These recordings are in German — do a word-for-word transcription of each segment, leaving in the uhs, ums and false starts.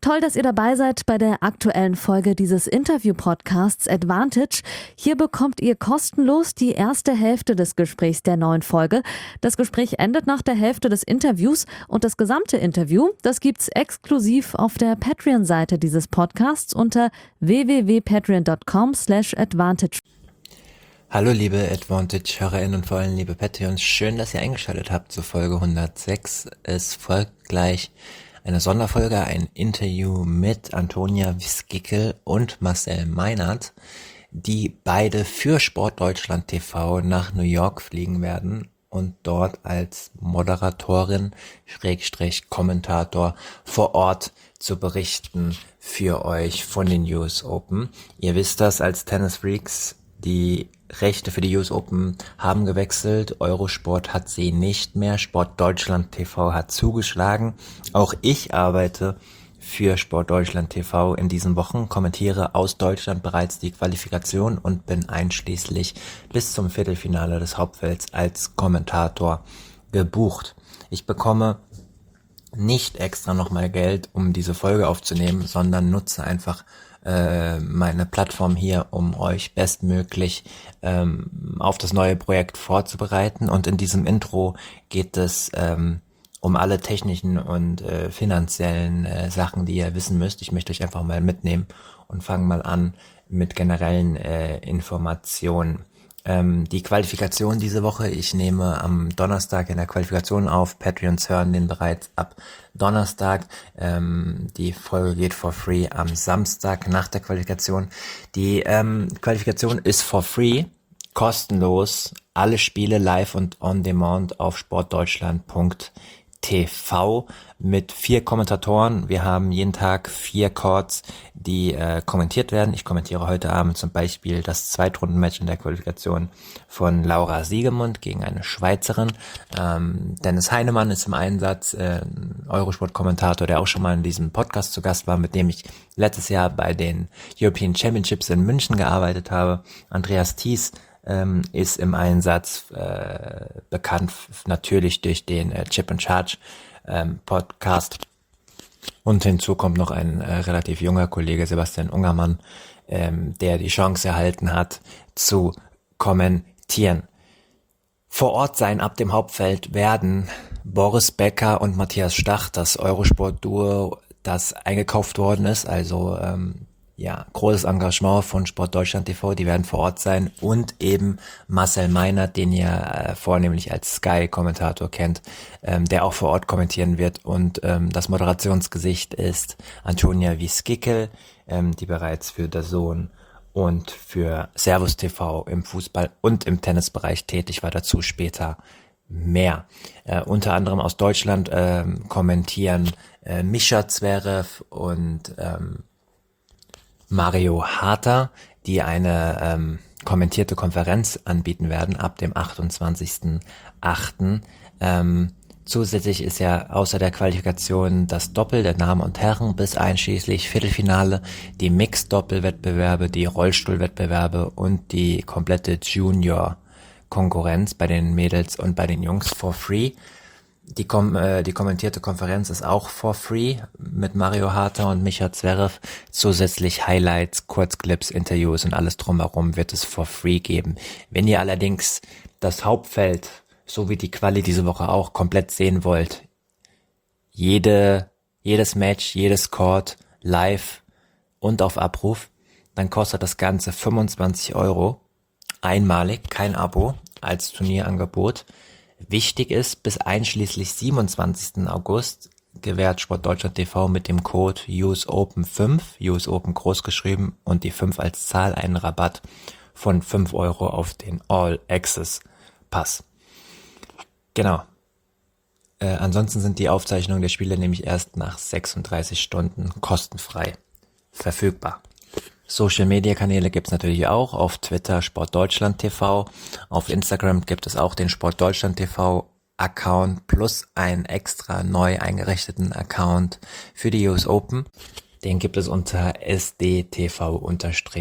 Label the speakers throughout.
Speaker 1: Toll, dass ihr dabei seid bei der aktuellen Folge dieses Interview-Podcasts Advantage. Hier bekommt ihr kostenlos die erste Hälfte des Gesprächs der neuen Folge. Das Gespräch endet nach der Hälfte des Interviews und das gesamte Interview, das gibt's exklusiv auf der Patreon-Seite dieses Podcasts unter w w w punkt patreon punkt com slash advantage.
Speaker 2: Hallo liebe Advantage-HörerInnen und vor allem liebe Patreons, schön, dass ihr eingeschaltet habt zur Folge hundertsechs. Es folgt gleich eine Sonderfolge, ein Interview mit Antonia Wiskickel und Marcel Meinert, die beide für Sportdeutschland T V nach New York fliegen werden und dort als Moderatorin, Schrägstrich Kommentator vor Ort zu berichten für euch von den U S Open. Ihr wisst das als Tennis-Freaks, die Rechte für die U S Open haben gewechselt, Eurosport hat sie nicht mehr, Sport Deutschland T V hat zugeschlagen. Auch ich arbeite für Sport Deutschland T V in diesen Wochen, kommentiere aus Deutschland bereits die Qualifikation und bin einschließlich bis zum Viertelfinale des Hauptfelds als Kommentator gebucht. Ich bekomme nicht extra nochmal Geld, um diese Folge aufzunehmen, sondern nutze einfach äh, meine Plattform hier, um euch bestmöglich ähm, auf das neue Projekt vorzubereiten. Und in diesem Intro geht es ähm, um alle technischen und äh, finanziellen äh, Sachen, die ihr wissen müsst. Ich möchte euch einfach mal mitnehmen und fange mal an mit generellen äh, Informationen. Ähm, die Qualifikation diese Woche, ich nehme am Donnerstag in der Qualifikation auf, Patreons hören den bereits ab Donnerstag, ähm, die Folge geht for free am Samstag nach der Qualifikation. Die ähm, Qualifikation ist for free, kostenlos, alle Spiele live und on demand auf sportdeutschland punkt t v mit vier Kommentatoren. Wir haben jeden Tag vier Chords, die äh, kommentiert werden. Ich kommentiere heute Abend zum Beispiel das Zweitrundenmatch in der Qualifikation von Laura Siegemund gegen eine Schweizerin. Ähm, Dennis Heinemann ist im Einsatz, äh, Eurosport-Kommentator, der auch schon mal in diesem Podcast zu Gast war, mit dem ich letztes Jahr bei den European Championships in München gearbeitet habe. Andreas Thies Ähm, ist im Einsatz, äh, bekannt f- natürlich durch den äh, Chip and Charge ähm, Podcast. Und hinzu kommt noch ein äh, relativ junger Kollege, Sebastian Ungermann, ähm, der die Chance erhalten hat zu kommentieren. Vor Ort sein ab dem Hauptfeld werden Boris Becker und Matthias Stach, das Eurosport-Duo, das eingekauft worden ist, also ähm, ja, großes Engagement von Sport Deutschland T V, die werden vor Ort sein, und eben Marcel Meinert, den ihr äh, vornehmlich als Sky-Kommentator kennt, ähm, der auch vor Ort kommentieren wird, und ähm, das Moderationsgesicht ist Antonia Wiskickel, ähm, die bereits für D A Z N und für Servus T V im Fußball und im Tennisbereich tätig war, dazu später mehr. Äh, unter anderem aus Deutschland ähm, kommentieren äh, Mischa Zverev und ähm, Mario Harter, die eine ähm, kommentierte Konferenz anbieten werden ab dem achtundzwanzigsten achten Ähm, zusätzlich ist ja außer der Qualifikation das Doppel der Damen und Herren bis einschließlich Viertelfinale, die Mixed-Doppel-Wettbewerbe, die Rollstuhlwettbewerbe und die komplette Junior-Konkurrenz bei den Mädels und bei den Jungs for free. Die, kom äh, die kommentierte Konferenz ist auch for free mit Mario Harter und Micha Zverev. Zusätzlich Highlights, Kurzclips, Interviews und alles drumherum wird es for free geben. Wenn ihr allerdings das Hauptfeld, so wie die Quali diese Woche auch, komplett sehen wollt, jede, jedes Match, jedes Court live und auf Abruf, dann kostet das Ganze fünfundzwanzig Euro. Einmalig, kein Abo, als Turnierangebot. Wichtig ist, bis einschließlich siebenundzwanzigsten August gewährt Sport Deutschland T V mit dem Code U S Open fünf, U S Open großgeschrieben und die fünf als Zahl, einen Rabatt von fünf Euro auf den All Access Pass. Genau. Äh, ansonsten sind die Aufzeichnungen der Spiele nämlich erst nach sechsunddreißig Stunden kostenfrei verfügbar. Social-Media-Kanäle gibt's natürlich auch, auf Twitter Sport Deutschland T V, auf Instagram gibt es auch den Sport Deutschland T V Account plus einen extra neu eingerichteten Account für die U S Open. Den gibt es unter S D T V-U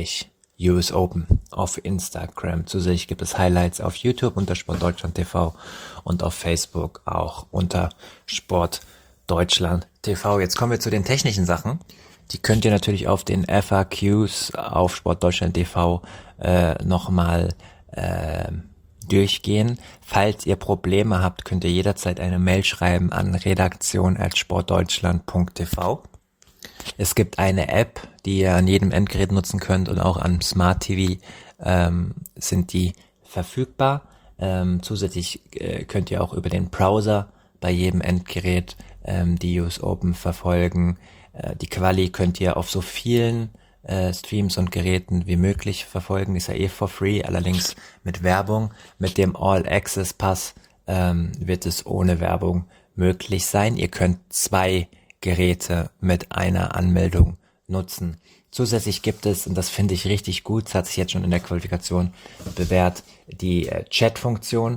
Speaker 2: S Open auf Instagram. Zusätzlich gibt es Highlights auf YouTube unter Sport Deutschland T V und auf Facebook auch unter Sport Deutschland T V. Jetzt kommen wir zu den technischen Sachen. Die könnt ihr natürlich auf den F A Qs auf Sportdeutschland T V äh, nochmal äh, durchgehen. Falls ihr Probleme habt, könnt ihr jederzeit eine Mail schreiben an redaktion at sportdeutschland punkt t v. Es gibt eine App, die ihr an jedem Endgerät nutzen könnt und auch am Smart T V ähm, sind die verfügbar. Ähm, zusätzlich äh, könnt ihr auch über den Browser bei jedem Endgerät ähm, die U S Open verfolgen. Äh, die Quali könnt ihr auf so vielen äh, Streams und Geräten wie möglich verfolgen. Ist ja eh for free, allerdings mit Werbung. Mit dem All Access Pass ähm, wird es ohne Werbung möglich sein. Ihr könnt zwei Geräte mit einer Anmeldung nutzen. Zusätzlich gibt es, und das finde ich richtig gut, das hat sich jetzt schon in der Qualifikation bewährt, die äh, Chat-Funktion.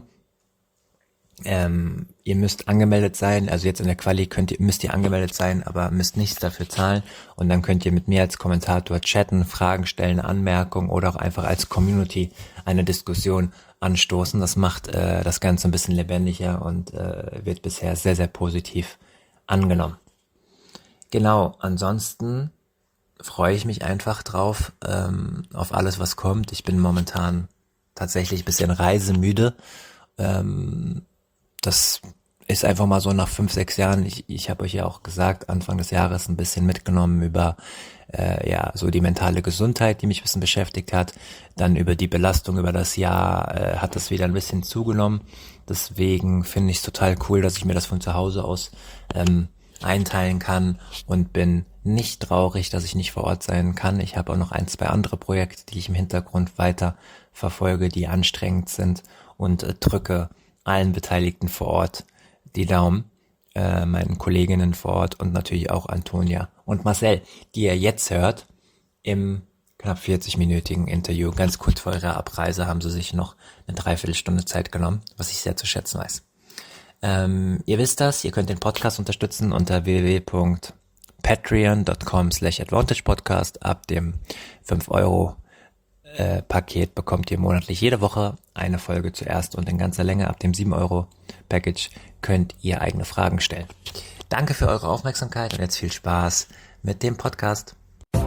Speaker 2: Ähm, ihr müsst angemeldet sein, also jetzt in der Quali könnt ihr, müsst ihr angemeldet sein, aber müsst nichts dafür zahlen und dann könnt ihr mit mir als Kommentator chatten, Fragen stellen, Anmerkungen oder auch einfach als Community eine Diskussion anstoßen. Das macht äh, das Ganze ein bisschen lebendiger und äh, wird bisher sehr, sehr positiv angenommen. Genau, ansonsten freue ich mich einfach drauf, ähm, auf alles, was kommt. Ich bin momentan tatsächlich ein bisschen reisemüde. Ähm, das ist einfach mal so nach fünf, sechs Jahren. Ich, ich habe euch ja auch gesagt, Anfang des Jahres ein bisschen mitgenommen über äh, ja so die mentale Gesundheit, die mich ein bisschen beschäftigt hat. Dann über die Belastung über das Jahr äh, hat das wieder ein bisschen zugenommen. Deswegen finde ich es total cool, dass ich mir das von zu Hause aus ähm, einteilen kann und bin nicht traurig, dass ich nicht vor Ort sein kann. Ich habe auch noch ein, zwei andere Projekte, die ich im Hintergrund weiter verfolge, die anstrengend sind und äh, drücke allen Beteiligten vor Ort die Daumen, äh, meinen Kolleginnen vor Ort und natürlich auch Antonia und Marcel, die ihr jetzt hört im knapp vierzig-minütigen Interview. Ganz kurz vor ihrer Abreise haben sie sich noch eine Dreiviertelstunde Zeit genommen, was ich sehr zu schätzen weiß. Ähm, ihr wisst das, ihr könnt den Podcast unterstützen unter w w w punkt patreon punkt com slash advantage podcast. Ab dem fünf Euro äh, Paket bekommt ihr monatlich jede Woche eine Folge zuerst und in ganzer Länge. Ab dem sieben Euro Package könnt ihr eigene Fragen stellen. Danke für eure Aufmerksamkeit und jetzt viel Spaß mit dem Podcast.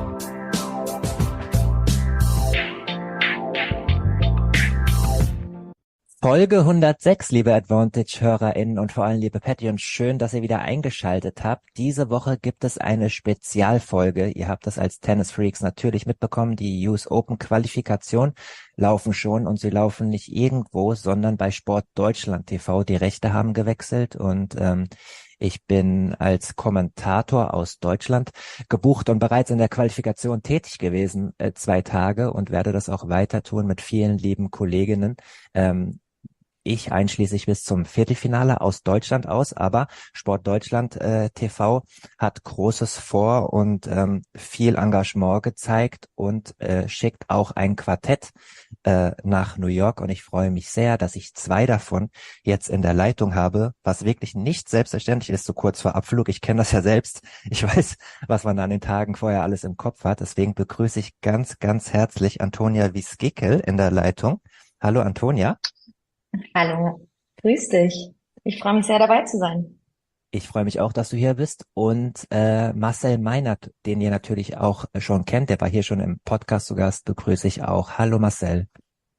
Speaker 2: Folge hundertsechs, liebe Advantage-HörerInnen und vor allem liebe Patty, und schön, dass ihr wieder eingeschaltet habt. Diese Woche gibt es eine Spezialfolge. Ihr habt das als Tennis-Freaks natürlich mitbekommen. Die U S Open Qualifikation laufen schon und sie laufen nicht irgendwo, sondern bei Sport Deutschland T V. Die Rechte haben gewechselt und ähm, ich bin als Kommentator aus Deutschland gebucht und bereits in der Qualifikation tätig gewesen, äh, zwei Tage und werde das auch weiter tun mit vielen lieben Kolleginnen. Ähm, Ich einschließlich bis zum Viertelfinale aus Deutschland aus, aber Sport Deutschland äh, T V hat Großes vor und ähm, viel Engagement gezeigt und äh, schickt auch ein Quartett äh, nach New York und ich freue mich sehr, dass ich zwei davon jetzt in der Leitung habe, was wirklich nicht selbstverständlich ist, so kurz vor Abflug. Ich kenne das ja selbst. Ich weiß, was man an den Tagen vorher alles im Kopf hat. Deswegen begrüße ich ganz, ganz herzlich Antonia Wieskickel in der Leitung. Hallo Antonia.
Speaker 3: Hallo, grüß dich. Ich freue mich sehr, dabei zu sein.
Speaker 2: Ich freue mich auch, dass du hier bist. Und äh, Marcel Meinert, den ihr natürlich auch schon kennt, der war hier schon im Podcast zu Gast, begrüße ich auch. Hallo Marcel.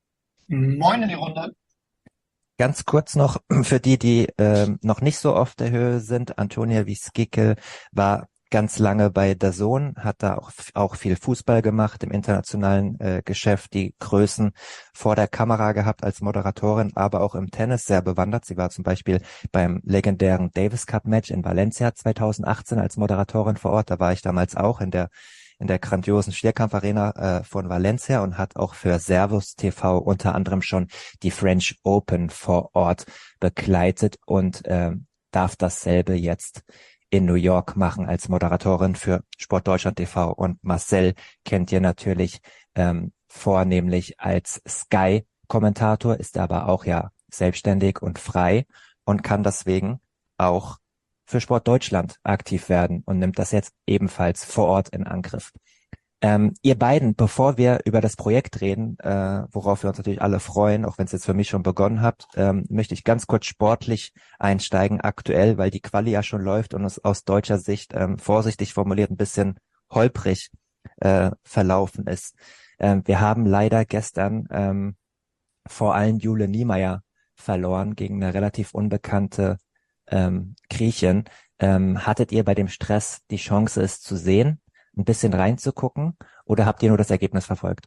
Speaker 4: Moin in die Runde.
Speaker 2: Ganz kurz noch für die, die äh, noch nicht so auf der Höhe sind. Antonia Wieskickel war ganz lange bei DAZN, hat da auch, auch viel Fußball gemacht, im internationalen äh, Geschäft die Größen vor der Kamera gehabt als Moderatorin, aber auch im Tennis sehr bewandert. Sie war zum Beispiel beim legendären Davis Cup Match in Valencia zweitausendachtzehn als Moderatorin vor Ort. Da war ich damals auch in der in der grandiosen Stierkampf-Arena äh, von Valencia und hat auch für Servus T V unter anderem schon die French Open vor Ort begleitet und äh, darf dasselbe jetzt in New York machen als Moderatorin für Sport Deutschland T V. Und Marcel kennt ihr natürlich ähm, vornehmlich als Sky-Kommentator, ist aber auch ja selbstständig und frei und kann deswegen auch für Sport Deutschland aktiv werden und nimmt das jetzt ebenfalls vor Ort in Angriff. Ähm, ihr beiden, bevor wir über das Projekt reden, äh, worauf wir uns natürlich alle freuen, auch wenn es jetzt für mich schon begonnen hat, ähm, möchte ich ganz kurz sportlich einsteigen aktuell, weil die Quali ja schon läuft und es aus deutscher Sicht, ähm, vorsichtig formuliert, ein bisschen holprig äh, verlaufen ist. Ähm, wir haben leider gestern ähm, vor allem Jule Niemeyer verloren gegen eine relativ unbekannte ähm, Griechin. Ähm, hattet ihr bei dem Stress die Chance, es zu sehen, ein bisschen reinzugucken, oder habt ihr nur das Ergebnis verfolgt?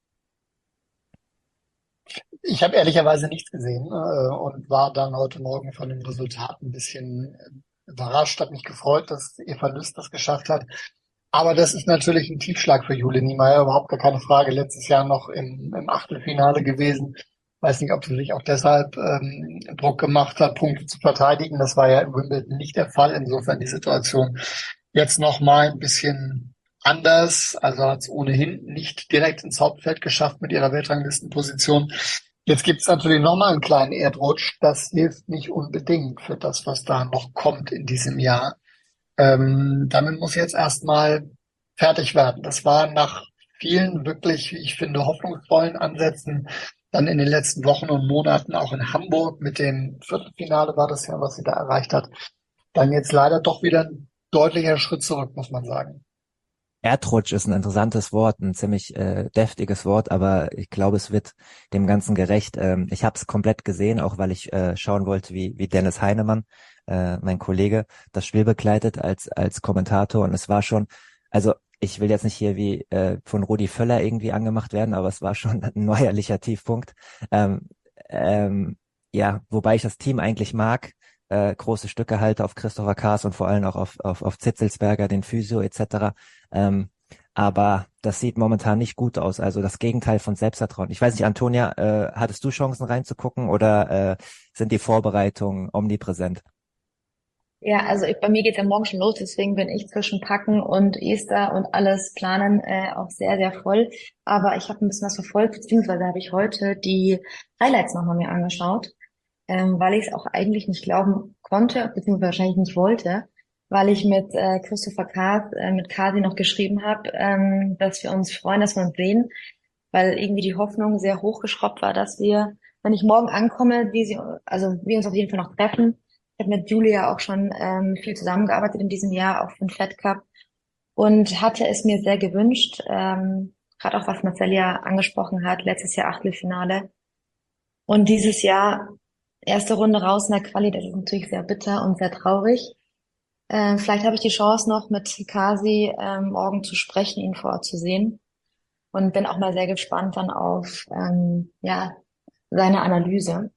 Speaker 4: Ich habe ehrlicherweise nichts gesehen äh, und war dann heute Morgen von dem Resultat ein bisschen äh, überrascht, hat mich gefreut, dass Eva Lüst das geschafft hat. Aber das ist natürlich ein Tiefschlag für Jule Niemeyer, überhaupt gar keine Frage. Letztes Jahr noch im, im Achtelfinale gewesen. Weiß nicht, ob sie sich auch deshalb ähm, Druck gemacht hat, Punkte zu verteidigen. Das war ja in Wimbledon nicht der Fall. Insofern die Situation jetzt noch mal ein bisschen anders. Also hat es ohnehin nicht direkt ins Hauptfeld geschafft mit ihrer Weltranglistenposition. Jetzt gibt es natürlich noch mal einen kleinen Erdrutsch. Das hilft nicht unbedingt für das, was da noch kommt in diesem Jahr. Ähm, damit muss jetzt erstmal fertig werden. Das war nach vielen wirklich, wie ich finde, hoffnungsvollen Ansätzen dann in den letzten Wochen und Monaten auch in Hamburg mit dem Viertelfinale war das ja, was sie da erreicht hat, dann jetzt leider doch wieder ein deutlicher Schritt zurück, muss man sagen.
Speaker 2: Erdrutsch ist ein interessantes Wort, ein ziemlich äh, deftiges Wort, aber ich glaube, es wird dem Ganzen gerecht. Ähm, ich habe es komplett gesehen, auch weil ich äh, schauen wollte, wie, wie Dennis Heinemann, äh, mein Kollege, das Spiel begleitet als als Kommentator. Und es war schon, also ich will jetzt nicht hier wie äh, von Rudi Völler irgendwie angemacht werden, aber es war schon ein neuerlicher Tiefpunkt. Ähm, ähm, ja, wobei ich das Team eigentlich mag. Äh, große Stücke halte auf Christopher Kaas und vor allem auch auf, auf, auf Zitzelsberger, den Physio et cetera. Ähm, aber das sieht momentan nicht gut aus. Also das Gegenteil von Selbstvertrauen. Ich weiß nicht, Antonia, äh, hattest du Chancen reinzugucken oder äh, sind die Vorbereitungen omnipräsent?
Speaker 3: Ja, also ich, bei mir geht's ja morgen schon los, deswegen bin ich zwischen Packen und Easter und alles planen äh, auch sehr, sehr voll. Aber ich habe ein bisschen was verfolgt, beziehungsweise habe ich heute die Highlights nochmal mir angeschaut, ähm, weil ich es auch eigentlich nicht glauben konnte, beziehungsweise wahrscheinlich nicht wollte, weil ich mit äh, Christopher Kaas, äh, mit Kasi noch geschrieben habe, ähm, dass wir uns freuen, dass wir uns sehen, weil irgendwie die Hoffnung sehr hochgeschraubt war, dass wir, wenn ich morgen ankomme, wie sie, also wir uns auf jeden Fall noch treffen. Ich habe mit Julia auch schon ähm, viel zusammengearbeitet in diesem Jahr, auch für den Fed Cup, und hatte es mir sehr gewünscht, ähm, gerade auch was Marcel ja angesprochen hat, letztes Jahr Achtelfinale und dieses Jahr erste Runde raus in der Quali, das ist natürlich sehr bitter und sehr traurig. Äh, vielleicht habe ich die Chance noch mit Kasi ähm, morgen zu sprechen, ihn vor Ort zu sehen, und bin auch mal sehr gespannt dann auf ähm, ja seine Analyse,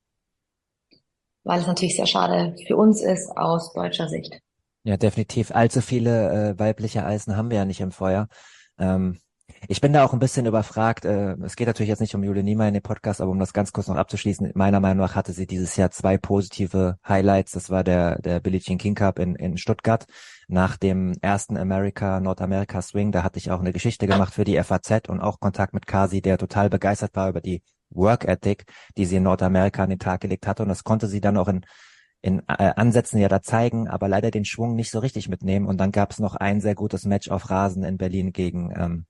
Speaker 3: weil es natürlich sehr schade für uns ist aus deutscher Sicht.
Speaker 2: Ja, definitiv. Allzu viele äh, weibliche Eisen haben wir ja nicht im Feuer. Ähm, ich bin da auch ein bisschen überfragt. Äh, es geht natürlich jetzt nicht um Jule Niemeyer in dem Podcast, aber um das ganz kurz noch abzuschließen. Meiner Meinung nach hatte sie dieses Jahr zwei positive Highlights. Das war der der Billie Jean King Cup in in Stuttgart nach dem ersten America Nordamerika Swing. Da hatte ich auch eine Geschichte gemacht für die F A Z und auch Kontakt mit Kasi, der total begeistert war über die Work Ethic, die sie in Nordamerika an den Tag gelegt hatte. Und das konnte sie dann auch in in äh, Ansätzen ja da zeigen, aber leider den Schwung nicht so richtig mitnehmen. Und dann gab es noch ein sehr gutes Match auf Rasen in Berlin gegen ähm,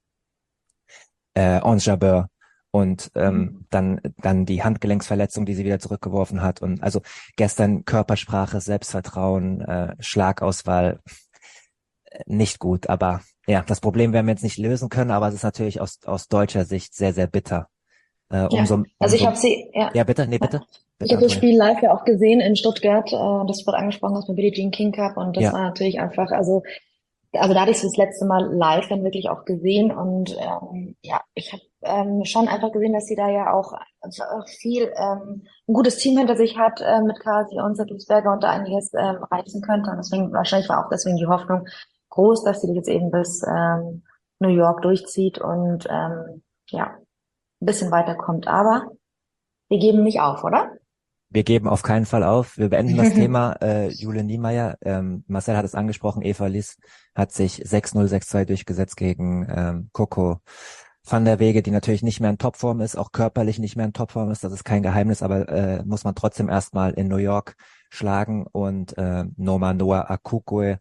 Speaker 2: äh, Ons Jabeur. Und ähm, dann dann die Handgelenksverletzung, die sie wieder zurückgeworfen hat. Und also gestern Körpersprache, Selbstvertrauen, äh, Schlagauswahl, äh, nicht gut. Aber ja, das Problem werden wir jetzt nicht lösen können, aber es ist natürlich aus aus deutscher Sicht sehr, sehr bitter. Äh,
Speaker 3: Ja,
Speaker 2: umso,
Speaker 3: also ich
Speaker 2: umso,
Speaker 3: habe sie, ja,
Speaker 2: ja bitte, nee, bitte,
Speaker 3: ich
Speaker 2: bitte,
Speaker 3: habe das
Speaker 2: Antonia.
Speaker 3: Spiel live ja auch gesehen in Stuttgart, äh, das wurde angesprochen hast mit Billie Jean King Cup, und das
Speaker 2: Ja,
Speaker 3: war natürlich einfach, also also da hatte ich es das letzte Mal live dann wirklich auch gesehen, und ähm, ja, ich habe ähm, schon einfach gesehen, dass sie da ja auch, also auch viel ähm, ein gutes Team hinter sich hat, äh, mit Kasi und Berger, und da einiges ähm, reißen könnte, und deswegen wahrscheinlich war auch deswegen die Hoffnung groß, dass sie das jetzt eben bis ähm, New York durchzieht und ähm, ja, ein bisschen weiterkommt, aber wir geben nicht auf, oder?
Speaker 2: wir geben auf keinen Fall auf. Wir beenden das Thema. Äh, Jule Niemeyer, ähm, Marcel hat es angesprochen, Eva Liss hat sich sechs null, sechs zwei durchgesetzt gegen ähm, Coco van der Wege, die natürlich nicht mehr in Topform ist, auch körperlich nicht mehr in Topform ist. Das ist kein Geheimnis, aber äh, muss man trotzdem erstmal in New York schlagen. Und äh, Noma Noah Akukue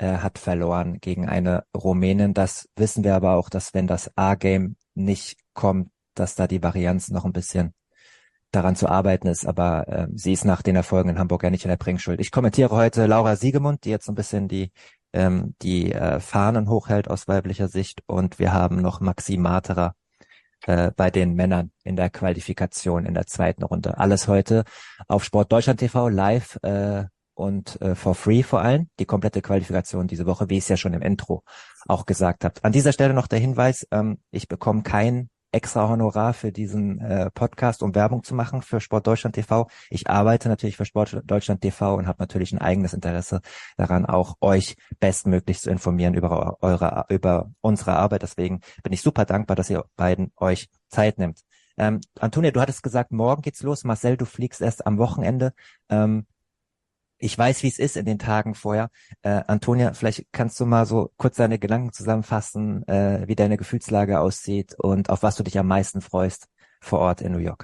Speaker 2: äh, hat verloren gegen eine Rumänin. Das wissen wir aber auch, dass wenn das A-Game nicht kommt, dass da die Varianz noch ein bisschen daran zu arbeiten ist, aber äh, sie ist nach den Erfolgen in Hamburg ja nicht in der Bringschuld. Ich kommentiere heute Laura Siegemund, die jetzt so ein bisschen die ähm, die äh, Fahnen hochhält aus weiblicher Sicht, und wir haben noch Maxim Materer äh, bei den Männern in der Qualifikation in der zweiten Runde. Alles heute auf Sport Deutschland T V live äh, und äh, for free vor allem. Die komplette Qualifikation diese Woche, wie ich es ja schon im Intro auch gesagt habe. An dieser Stelle noch der Hinweis, ähm, ich bekomme kein extra Honorar für diesen äh, Podcast, um Werbung zu machen für Sport Deutschland T V. Ich arbeite natürlich für Sport Deutschland T V und habe natürlich ein eigenes Interesse daran, auch euch bestmöglich zu informieren über eure, über unsere Arbeit. Deswegen bin ich super dankbar, dass ihr beiden euch Zeit nimmt. Ähm, Antonia, du hattest gesagt, morgen geht's los. Marcel, du fliegst erst am Wochenende. Ähm, Ich weiß, wie es ist in den Tagen vorher. Äh, Antonia, vielleicht kannst du mal so kurz deine Gedanken zusammenfassen, äh, wie deine Gefühlslage aussieht und auf was du dich am meisten freust vor Ort in New York.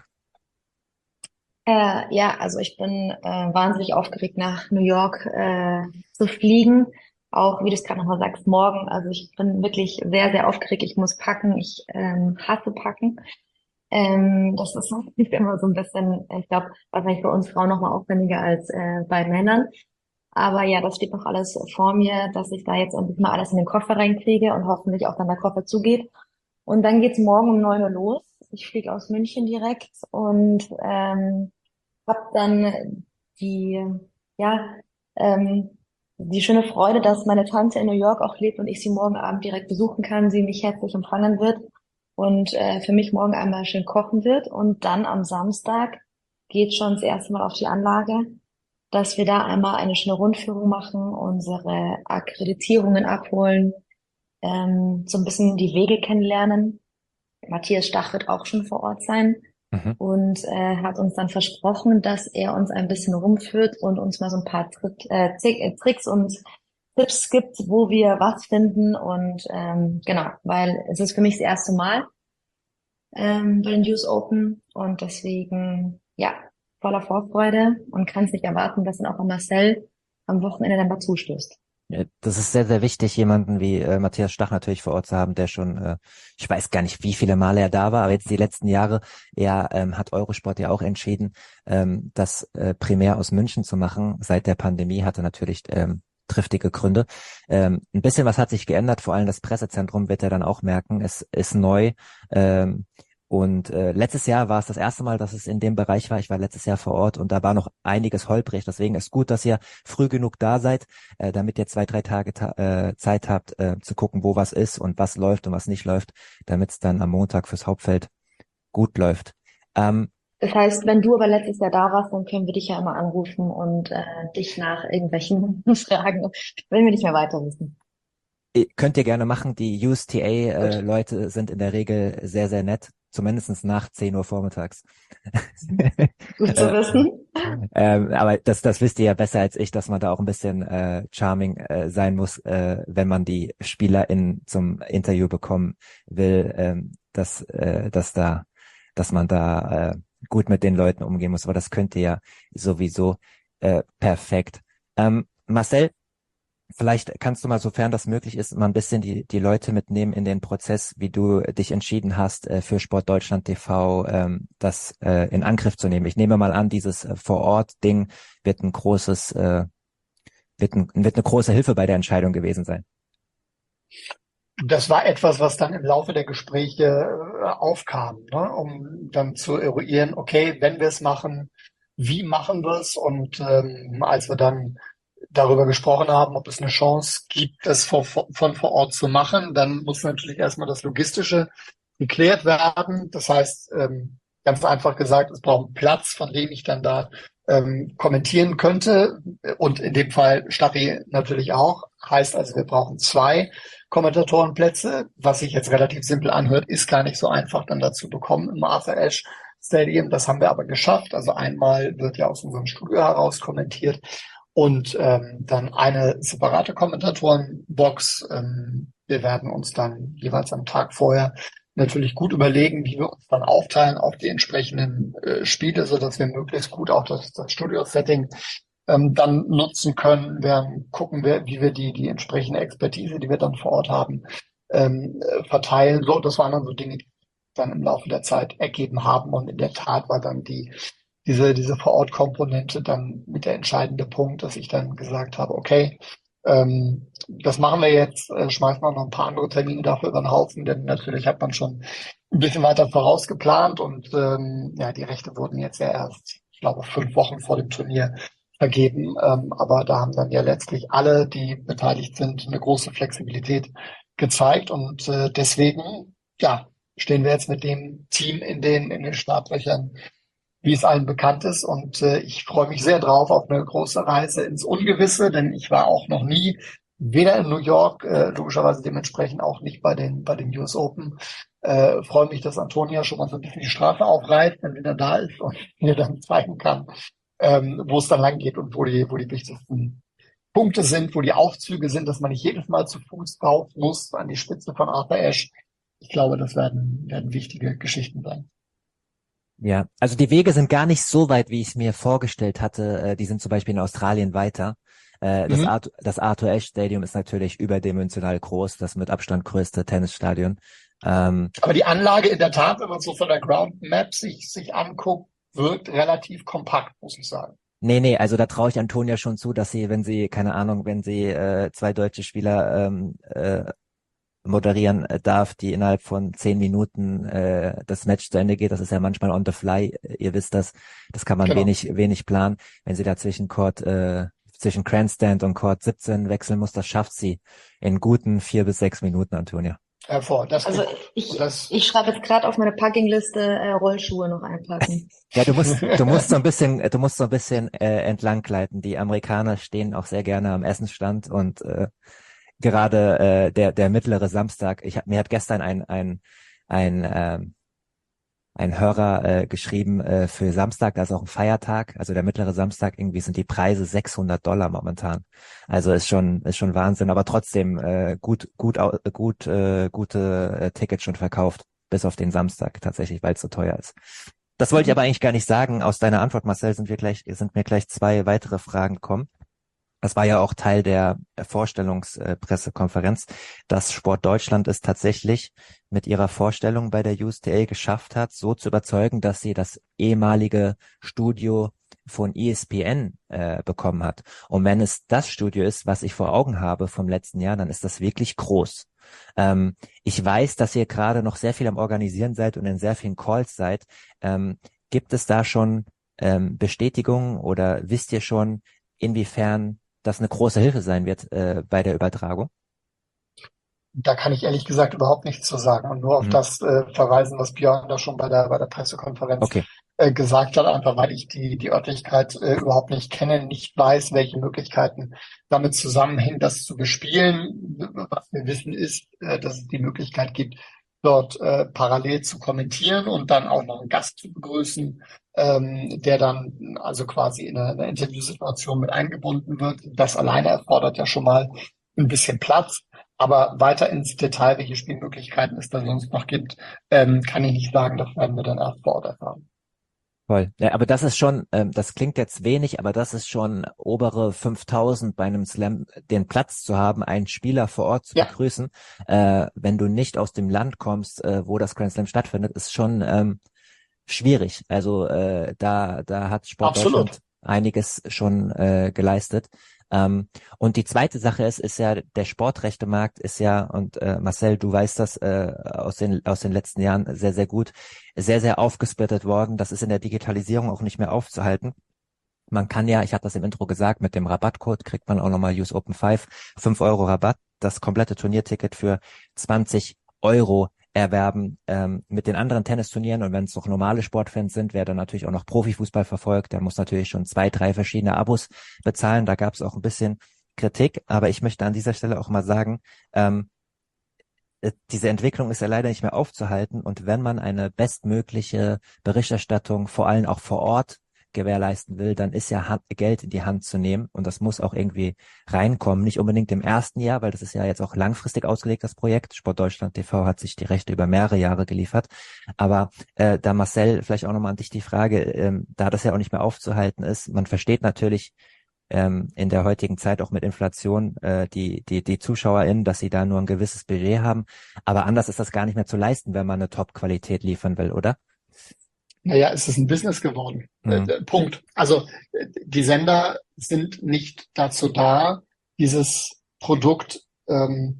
Speaker 3: Äh, ja, also ich bin äh, wahnsinnig aufgeregt, nach New York äh, zu fliegen. Auch, wie du es gerade nochmal sagst, morgen. Also ich bin wirklich sehr, sehr aufgeregt. Ich muss packen. Ich ähm, hasse packen. Ähm, das ist nicht immer so ein bisschen, ich glaube, wahrscheinlich für uns Frauen nochmal aufwendiger als äh, bei Männern. Aber ja, das steht noch alles vor mir, dass ich da jetzt endlich mal alles in den Koffer reinkriege und hoffentlich auch dann der Koffer zugeht. Und dann geht's morgen um neun Uhr los. Ich fliege aus München direkt und ähm, habe dann die, ja, ähm, die schöne Freude, dass meine Tante in New York auch lebt und ich sie morgen Abend direkt besuchen kann, sie mich herzlich empfangen wird und äh, für mich morgen einmal schön kochen wird. Und dann am Samstag geht schon das erste Mal auf die Anlage, dass wir da einmal eine schöne Rundführung machen, unsere Akkreditierungen abholen, ähm, so ein bisschen die Wege kennenlernen. Matthias Stach wird auch schon vor Ort sein
Speaker 2: Mhm.
Speaker 3: und äh, hat uns dann versprochen, dass er uns ein bisschen rumführt und uns mal so ein paar Trick, äh, Trick- äh, Tricks und Tipps gibt, wo wir was finden. Und ähm, genau, weil es ist für mich das erste Mal ähm, bei den U S Open und deswegen, ja, voller Vorfreude und kann es nicht erwarten, dass dann auch Marcel am Wochenende dann dazu stößt.
Speaker 2: Ja, das ist sehr, sehr wichtig, jemanden wie äh, Matthias Stach natürlich vor Ort zu haben, der schon, äh, ich weiß gar nicht, wie viele Male er da war, aber jetzt die letzten Jahre, er ähm, hat Eurosport ja auch entschieden, ähm, das äh, primär aus München zu machen. Seit der Pandemie hatte natürlich ähm, triftige Gründe. Ähm, ein bisschen was hat sich geändert, vor allem das Pressezentrum wird er dann auch merken. Es ist neu. Ähm, und äh, letztes Jahr war es das erste Mal, dass es in dem Bereich war. Ich war letztes Jahr vor Ort und da war noch einiges holprig. Deswegen ist gut, dass ihr früh genug da seid, äh, damit ihr zwei, drei Tage ta- äh, Zeit habt, äh, zu gucken, wo was ist und was läuft und was nicht läuft, damit es dann am Montag fürs Hauptfeld gut läuft. Ähm,
Speaker 3: Das heißt, wenn du aber letztes Jahr da warst, dann können wir dich ja immer anrufen und äh, dich nach irgendwelchen Fragen, wenn wir nicht mehr weiter wissen.
Speaker 2: Könnt ihr gerne machen. Die U S T
Speaker 3: Gut.
Speaker 2: A-Leute sind in der Regel sehr, sehr nett. Zumindest nach zehn Uhr vormittags.
Speaker 3: Gut zu
Speaker 2: Äh,
Speaker 3: wissen.
Speaker 2: ähm, aber das, das wisst ihr ja besser als ich, dass man da auch ein bisschen äh, charming äh, sein muss, äh, wenn man die SpielerInnen zum Interview bekommen will, ähm, dass, äh, dass da, dass man da äh, gut mit den Leuten umgehen muss. Aber das könnt ihr ja sowieso äh, perfekt. Ähm, Marcel, vielleicht kannst du mal, sofern das möglich ist, mal ein bisschen die, die Leute mitnehmen in den Prozess, wie du dich entschieden hast, äh, für Sport Deutschland T V ähm, das äh, in Angriff zu nehmen. Ich nehme mal an, dieses äh, Vor-Ort-Ding wird ein großes, äh, wird, ein, wird eine große Hilfe bei der Entscheidung gewesen sein.
Speaker 4: Das war etwas, was dann im Laufe der Gespräche äh, aufkam, ne? Um dann zu eruieren, okay, wenn wir es machen, wie machen wir es? Und ähm, als wir dann darüber gesprochen haben, ob es eine Chance gibt, das vor, von vor Ort zu machen, dann muss natürlich erstmal das Logistische geklärt werden. Das heißt, ähm, ganz einfach gesagt, es braucht einen Platz, von dem ich dann da ähm, kommentieren könnte. Und in dem Fall Stachy natürlich auch. Heißt also, wir brauchen zwei Kommentatorenplätze. Was sich jetzt relativ simpel anhört, ist gar nicht so einfach dann dazu bekommen im Arthur Ashe Stadium. Das haben wir aber geschafft. Also einmal wird ja aus unserem Studio heraus kommentiert und ähm, dann eine separate Kommentatorenbox. Ähm, wir werden uns dann jeweils am Tag vorher natürlich gut überlegen, wie wir uns dann aufteilen auf die entsprechenden äh, Spiele, so dass wir möglichst gut auch das, das Studio-Setting ähm, dann nutzen können. Wir werden gucken, wer, wie wir die, die entsprechende Expertise, die wir dann vor Ort haben, ähm, äh, verteilen. So, das waren dann so Dinge, die dann im Laufe der Zeit ergeben haben. Und in der Tat war dann die, diese, diese Vor-Ort-Komponente dann mit der entscheidende Punkt, dass ich dann gesagt habe, okay, ähm, das machen wir jetzt, äh, schmeißen wir noch ein paar andere Termine dafür über den Haufen, denn natürlich hat man schon ein bisschen weiter vorausgeplant und ähm, ja, die Rechte wurden jetzt ja erst, ich glaube, fünf Wochen vor dem Turnier vergeben. Ähm, aber da haben dann ja letztlich alle, die beteiligt sind, eine große Flexibilität gezeigt und äh, deswegen, ja, stehen wir jetzt mit dem Team in den in den Startlöchern, wie es allen bekannt ist. Und äh, ich freue mich sehr drauf auf eine große Reise ins Ungewisse, denn ich war auch noch nie weder in New York, äh, logischerweise dementsprechend auch nicht bei den bei den U S Open. Äh, freue mich, dass Antonia schon mal so ein bisschen die Straße aufreißt, wenn wieder da ist und mir dann zeigen kann, ähm, wo es dann lang geht und wo die wo die wichtigsten Punkte sind, wo die Aufzüge sind, dass man nicht jedes Mal zu Fuß rauf muss an die Spitze von Arthur Ashe. Ich glaube, das werden werden wichtige Geschichten sein.
Speaker 5: Ja, also die Wege sind gar nicht so weit, wie ich es mir vorgestellt hatte. Äh, Die sind zum Beispiel in Australien weiter. Äh, Das,
Speaker 4: Mhm.
Speaker 5: Arthur, das Arthur Ashe Stadium ist natürlich überdimensional groß, das mit Abstand größte Tennisstadion. Ähm,
Speaker 4: Aber die Anlage in der Tat, wenn man so von der Ground Map sich, sich anguckt, wirkt relativ kompakt, muss ich sagen.
Speaker 5: Nee, nee, also da traue ich Antonia schon zu, dass sie, wenn sie, keine Ahnung, wenn sie äh, zwei deutsche Spieler ähm, äh, moderieren äh, darf, die innerhalb von zehn Minuten äh, das Match zu Ende geht. Das ist ja manchmal on the fly. Ihr wisst das. Das kann man
Speaker 4: Genau.
Speaker 5: wenig wenig planen. Wenn sie da zwischen Court äh, zwischen Grandstand und Court siebzehn wechseln muss, das schafft sie in guten vier bis sechs Minuten, Antonia.
Speaker 4: Hervor. Das
Speaker 3: Also
Speaker 4: klingt gut.
Speaker 3: ich,
Speaker 4: Und das,
Speaker 3: ich schreibe jetzt gerade auf meine Packingliste äh, Rollschuhe noch einpacken.
Speaker 5: Ja, du musst du musst so ein bisschen du musst so ein bisschen äh, entlang gleiten. Die Amerikaner stehen auch sehr gerne am Essensstand und äh, gerade äh, der der mittlere Samstag. Ich hab, mir hat gestern ein ein ein ähm, ein Hörer äh, geschrieben äh, für Samstag, da ist auch ein Feiertag, also der mittlere Samstag, irgendwie sind die Preise sechshundert Dollar momentan. Also ist schon ist schon Wahnsinn, aber trotzdem äh, gut gut au- gut äh, gute äh, Tickets schon verkauft, bis auf den Samstag tatsächlich, weil es so teuer ist. Das wollte ich aber eigentlich gar nicht sagen. Aus deiner Antwort, Marcel, sind wir gleich sind mir gleich zwei weitere Fragen gekommen. Das war ja auch Teil der Vorstellungspressekonferenz, dass Sport Deutschland es tatsächlich mit ihrer Vorstellung bei der U S T A geschafft hat, so zu überzeugen, dass sie das ehemalige Studio von E S P N äh, bekommen hat. Und wenn es das Studio ist, was ich vor Augen habe vom letzten Jahr, dann ist das wirklich groß. Ähm, ich weiß, dass ihr gerade noch sehr viel am Organisieren seid und in sehr vielen Calls seid. Ähm, gibt es da schon ähm, Bestätigungen oder wisst ihr schon, inwiefern das eine große Hilfe sein wird äh, bei der Übertragung?
Speaker 4: da kann ich ehrlich gesagt überhaupt nichts zu sagen und nur auf
Speaker 5: Mhm.
Speaker 4: das äh, verweisen, was Björn da schon bei der bei der Pressekonferenz
Speaker 5: Okay.
Speaker 4: äh, gesagt hat, einfach weil ich die die Örtlichkeit äh, überhaupt nicht kenne, nicht weiß, welche Möglichkeiten damit zusammenhängen, das zu bespielen. Was wir wissen ist, äh, dass es die Möglichkeit gibt, dort äh, parallel zu kommentieren und dann auch noch einen Gast zu begrüßen, ähm, der dann also quasi in eine, eine Interviewsituation mit eingebunden wird. Das alleine erfordert ja schon mal ein bisschen Platz. Aber weiter ins Detail, welche Spielmöglichkeiten es da sonst noch gibt, ähm, kann ich nicht sagen. Das werden wir dann erst vor Ort erfahren.
Speaker 5: Voll. Ja, aber das ist schon, ähm, das klingt jetzt wenig, aber das ist schon obere fünftausend bei einem Slam, den Platz zu haben, einen Spieler vor Ort zu
Speaker 4: Ja.
Speaker 5: begrüßen. Äh, wenn du nicht aus dem Land kommst, äh, wo das Grand Slam stattfindet, ist schon ähm, schwierig. Also äh, da, da hat Sport
Speaker 4: Absolut.
Speaker 5: Deutschland einiges schon äh, geleistet. Ähm, und die zweite Sache ist, ist ja, der Sportrechtemarkt ist ja, und äh, Marcel, du weißt das äh, aus den aus den letzten Jahren sehr, sehr gut, sehr, sehr aufgesplittet worden. Das ist in der Digitalisierung auch nicht mehr aufzuhalten. Man kann ja, ich habe das im Intro gesagt, mit dem Rabattcode kriegt man auch nochmal U S Open fünf, fünf Euro Rabatt, das komplette Turnierticket für zwanzig Euro erwerben ähm, mit den anderen Tennisturnieren. Und wenn es noch normale Sportfans sind, wer dann natürlich auch noch Profifußball verfolgt, der muss natürlich schon zwei, drei verschiedene Abos bezahlen. Da gab es auch ein bisschen Kritik, aber ich möchte an dieser Stelle auch mal sagen, ähm, äh, diese Entwicklung ist ja leider nicht mehr aufzuhalten. Und wenn man eine bestmögliche Berichterstattung, vor allem auch vor Ort, gewährleisten will, dann ist ja Hand, Geld in die Hand zu nehmen und das muss auch irgendwie reinkommen. Nicht unbedingt im ersten Jahr, weil das ist ja jetzt auch langfristig ausgelegt, das Projekt. Sport Deutschland T V hat sich die Rechte über mehrere Jahre geliefert. Aber äh, da Marcel, vielleicht auch nochmal an dich die Frage, ähm, da das ja auch nicht mehr aufzuhalten ist, man versteht natürlich ähm, in der heutigen Zeit auch mit Inflation äh, die die die ZuschauerInnen, dass sie da nur ein gewisses Budget haben. Aber anders ist das gar nicht mehr zu leisten, wenn man eine Top-Qualität liefern will, oder?
Speaker 4: Naja, es ist ein Business geworden. Äh,
Speaker 5: Mhm.
Speaker 4: äh, Punkt. Also äh, die Sender sind nicht dazu da, dieses Produkt ähm,